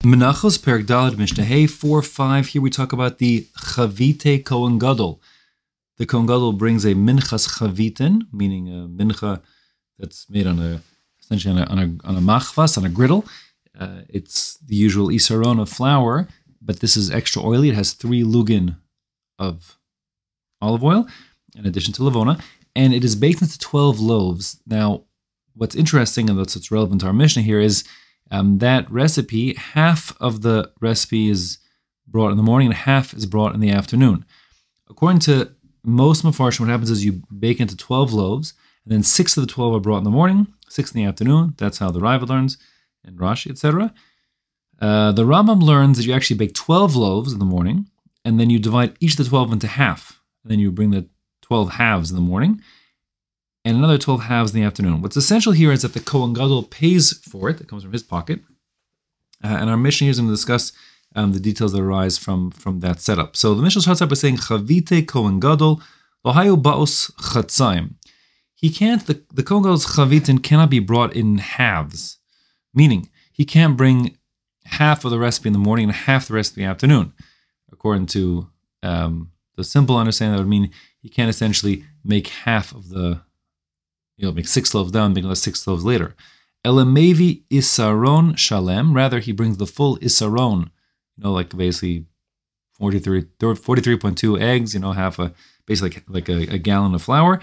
Menachos Perek Daled Mishnah Hey 4-5. Here we talk about the Chavite Kohen Gadol. The Kohen Gadol brings a minchas chavitin, meaning a mincha that's made essentially on a machvas, on a griddle. It's the usual isaron of flour, but this is extra oily. It has 3 lugin of olive oil, in addition to levona, and it is baked into 12 loaves. Now, what's interesting and what's relevant to our Mishnah here is that recipe, half of the recipe is brought in the morning and half is brought in the afternoon. According to most Mefarshim, what happens is you bake into 12 loaves, and then 6 of the 12 are brought in the morning, 6 in the afternoon. That's how the Rava learns, and Rashi, etc. The Rambam learns that you actually bake 12 loaves in the morning, and then you divide each of the 12 into half, and then you bring the 12 halves in the morning, and another 12 halves in the afternoon. What's essential here is that the Kohen Gadol pays for it. It comes from his pocket. And our Mishnah here is going to discuss the details that arise from that setup. So the Mishnah starts out by saying, Chavite Kohen Gadol, Lohayu Baos Chatzayim. He can't, the Kohen Gadol's Chavitin cannot be brought in halves. Meaning, he can't bring half of the recipe in the morning and half the rest in the afternoon. According to the simple understanding, that would mean he can't essentially make half of the, make 6 loaves down, make another 6 loaves later. Elamevi isaron shalem. Rather, he brings the full isaron, like basically 43.2 eggs, half basically like a gallon of flour.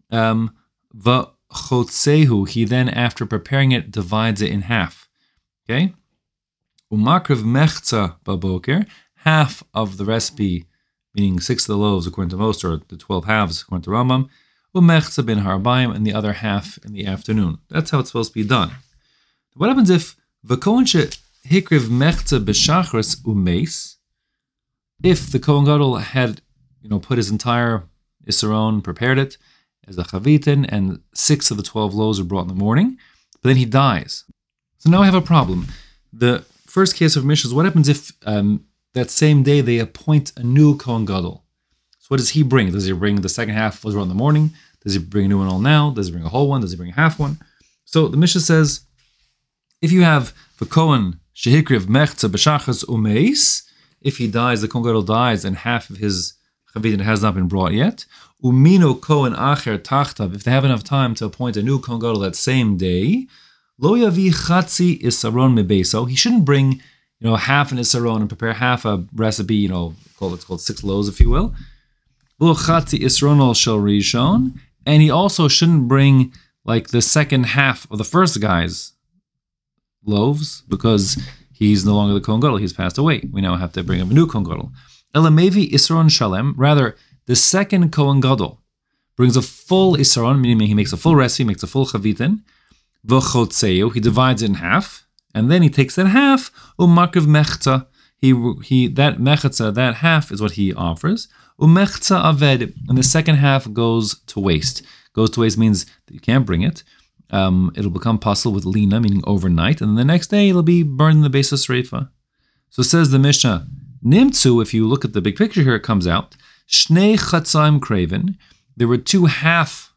V'chotzehu, he then, after preparing it, divides it in half. Okay? Umakriv mechza baboker, half of the recipe, meaning 6 of the loaves, according to most, or the 12 halves, according to Rambam, umechza bin harbayim, and the other half in the afternoon. That's how it's supposed to be done. What happens if v'kohen hikriv mechza b'shachris umeis? If the Kohen Gadol had, put his entire isaron, prepared it as a chavitin, and 6 of the 12 loaves are brought in the morning, but then he dies. So now I have a problem. The first case of Mishnah is what happens if that same day they appoint a new Kohen Gadol? What does he bring? Does he bring the second half was brought in the morning? Does he bring a new one all now? Does he bring a whole one? Does he bring a half one? So the Mishnah says, if you have the Kohen shehikriv mechza b'shachas umeis, if he dies, the Kohen Gadol dies, and half of his chavitin has not been brought yet. Umino Kohen acher tachtav, if they have enough time to appoint a new Kohen Gadol that same day, lo yavi chatzi isaron mebeso. He shouldn't bring, half an isaron and prepare half a recipe. It's called 6 loaves, if you will. And he also shouldn't bring like the second half of the first guy's loaves, because he's no longer the Kohen Gadol, he's passed away. We now have to bring up a new Kohen Gadol. Elamevi Isron Shalem, rather, the second Kohen Gadol brings a full Isron, meaning he makes a full recipe, makes a full chavitin, v'chotzeu, he divides it in half, and then he takes that half, umakriv mechza, that mechza, that half is what he offers. Umechza aved, and the second half goes to waste. Goes to waste means that you can't bring it. It'll become pasul with lina, meaning overnight, and then the next day it'll be burned in the base of sreifa. So says the Mishnah, Nimtzu, if you look at the big picture here, it comes out, Shnei chatzayim kraven, there were 2 half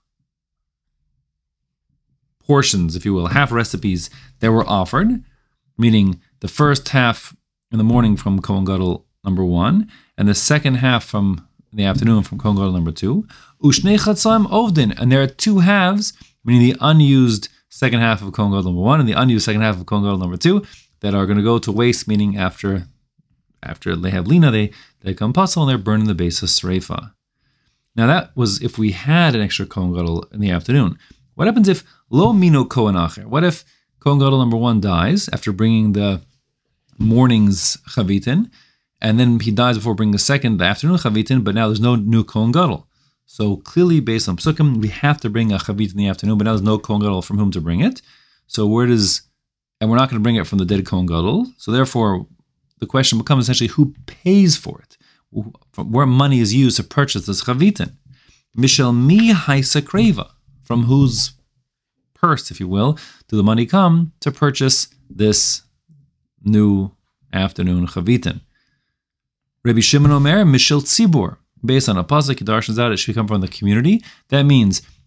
portions, if you will, half recipes that were offered, meaning the first half in the morning from Kohen Gadol number 1, and the second half from the afternoon from Kohen Gadol number 2. Ushnei chatzayim ovdin, and there are 2 halves, meaning the unused second half of Kohen Gadol number 1 and the unused second half of Kohen Gadol number 2, that are going to go to waste, meaning after they have lina, they become pasul and they're burned in the base of sreifa. Now that was if we had an extra Kohen Gadol in the afternoon. What happens if lo mino Kohen acher? What if Kohen Gadol number 1 dies after bringing the morning's chavitin, and then he dies before bringing the afternoon chavitin, but now there's no new Kohen Gadol. So clearly, based on psukim, we have to bring a chavit in the afternoon, but now there's no Kohen Gadol from whom to bring it. So and we're not going to bring it from the dead Kohen Gadol. So therefore, the question becomes essentially who pays for it, where money is used to purchase this chavitin. Mishel mi haisa kreva, from whose purse, if you will, do the money come to purchase this new afternoon chavitin? Rabbi Shimon Omer, Mishel Tzibur, based on a pasuk, he darshans out, it should come from the community. That means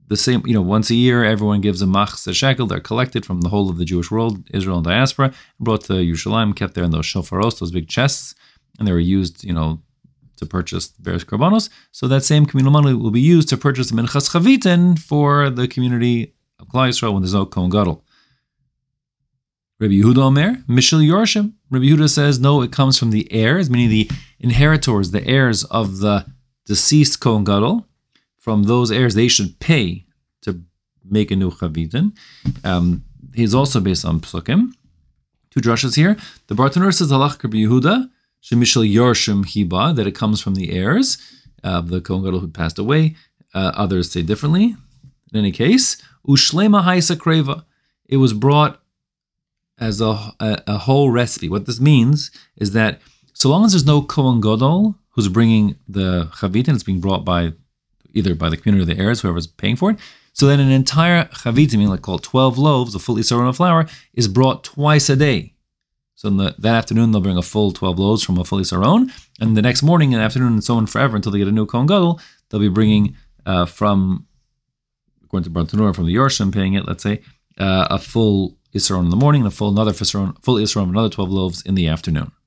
the same, once a year, everyone gives a machzeh shekel. They're collected from the whole of the Jewish world, Israel and diaspora, brought to Yerushalayim, kept there in those shofaros, those big chests, and they were used, to purchase various korbanos. So that same communal money will be used to purchase the minchas chavitin for the community of Klal Yisrael when there's no Kohen Gadol. Rabbi Yehuda Omer, Mishel Yorshim. Rabbi Yehuda says, no, it comes from the heirs, meaning the inheritors, the heirs of the deceased Kohen Gadol. From those heirs, they should pay to make a new chavitin. He's also based on Psukim. Two drushes here. The Bartanur says, Halach Rabbi Yehuda, Shemishel Yorshim Hiba, that it comes from the heirs of the Kohen Gadol who passed away. Others say differently. In any case, Ushlema Haisa Kreva. It was brought as a whole recipe. What this means is that so long as there's no Kohen Gadol who's bringing the chavitin, it's being brought either by the community or the heirs, whoever's paying for it. So then an entire chavitin, meaning called 12 loaves, a full isaron of flour, is brought twice a day. So that afternoon, they'll bring a full 12 loaves from a full isaron, and the next morning and afternoon and so on forever until they get a new Kohen Gadol, they'll be bringing from, according to Bartanur, from the Yorshim, paying it, let's say, a full isaron in the morning and another full isaron of another 12 loaves in the afternoon.